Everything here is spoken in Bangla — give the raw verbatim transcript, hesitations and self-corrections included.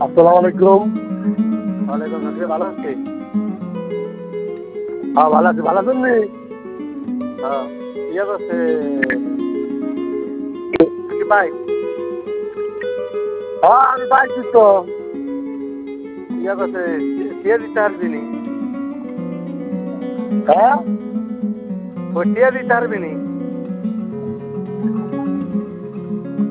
আসসালামু আলাইকুম। ওয়ালাইকুম আসসালাম, ভালো আছি। হ্যাঁ ভালো আছি, ভালো আছেন নি? হ্যাঁ, ইয়ে করছে কি ভাই, হ্যাঁ আমি পাইছি তো। ইয়ে করছে টিয়া দিতে পারবি নি? হ্যাঁ ওই টিয়া দিতে পারবি নি?